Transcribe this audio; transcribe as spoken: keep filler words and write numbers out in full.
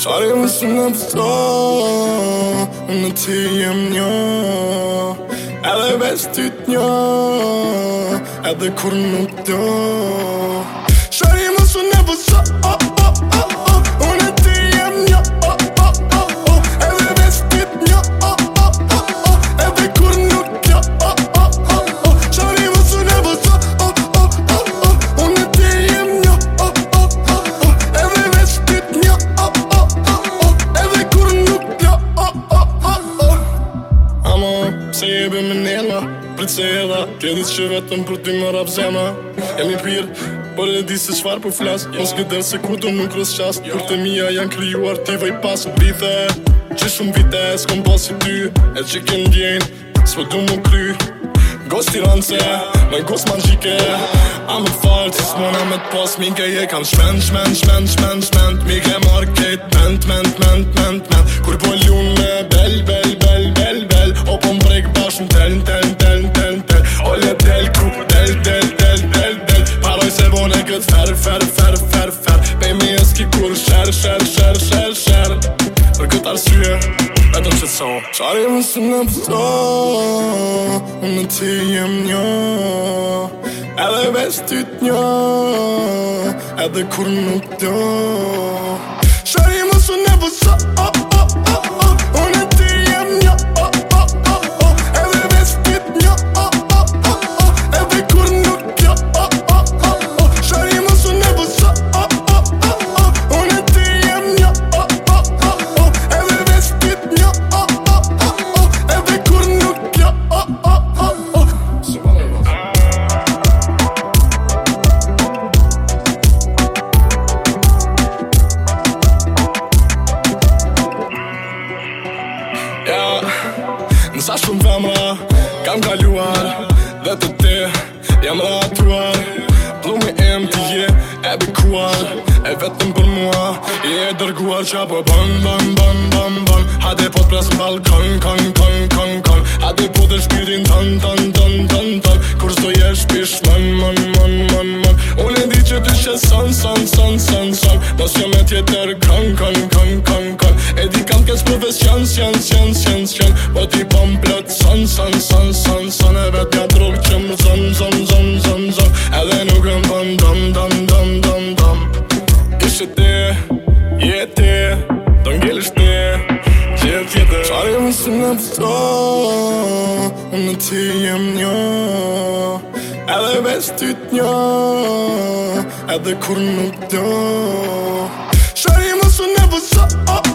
Qare më së në pësto Unë ti jem një Edhe veç ty t'njo Edhe kur nuk do Qare më së në pësto oh, oh, oh, oh. Unë ti jem një oh, oh, oh, oh. Edhe veç ty t'njo oh, oh, oh, oh. Edhe kur nuk do oh, oh, oh, oh. Qare më së në pësto oh, oh, oh, oh. Unë ti jem një oh, oh, oh, oh. Edhe veç ty t'njo oh, oh, oh. Edhe kur nuk do oh, oh, oh, oh. Amo, se jebe me nela Për të edha, t'jedit që vetëm për ty më rap zema Jam i pirë, por e di se qfar për flas Mos këder se ku do nuk rës qast Kur të mija janë kryuar t'i vaj pas Vite, që shumë vite s'kom pas i ty E që kënë djen, s'po du mu kry Gos tirance, me gos manjike A më falë, që s'mona me t'pas Mike je kam shment, shment, shment, shment, shment Mike marrë kejt, ment, ment, ment, ment, ment Kur po ljun me bel, bel, bel, bel, bel O po m'brek bashkë m'tel, m'tel, m'tel, m'tel, m'tel Ole del ku, del, del, del, del, del Paroj se bone kët fer, fer, fer, fer, fer Pej mi e s'ki kur sher, sher, sher, sher, sher Për kët arsye, vetëm që t'so Qare më së në pësto Unë ti jem një Edhe veç ty t'njo Edhe kur nuk do Qare më së në pësto oh, oh, oh, oh. Unë ti jem një oh, oh, oh, oh. Edhe veç ty t'njo oh, oh, oh, oh. Edhe kur nuk do oh, oh, oh, oh. Qare më së në pësto oh, oh, oh, oh. Unë ti jem një oh, oh, oh, oh. Edhe veç ty t'njo oh, oh, oh, oh. Edhe kur nuk do oh, oh, oh, oh. Nësa shumë femra kam kaluar Dhe të te jam ratuar Plumi em t'i je e bikuar E vetëm për mua i e dërguar Qa po ban, ban, ban, ban, ban Hade po t'pres m'balkon, kon, kon, kon, kon Hade po të shpirin ton, ton, ton, ton, ton Kur s'do jesh pish, man, man, man, man, man Unë e di që ty që son, son, son, son, son Mos jo me tjetër kon, kon, kon, kon, kon E di kam kes profesion, sjon, sjon, sjon, sjon Po ti po m'plot son, son, son, son, son E vet ja drog që më zon, zon, zon, zon, zon Edhe nuk më bon, dom, dom, dom, dom, dom Ishe ti, je ti, do ngelish ti, gjithë tjetër Qare më së në pësto, unë ti jem një Edhe veç ty t'njo, edhe kur nuk do Qare më së në pësto, oh,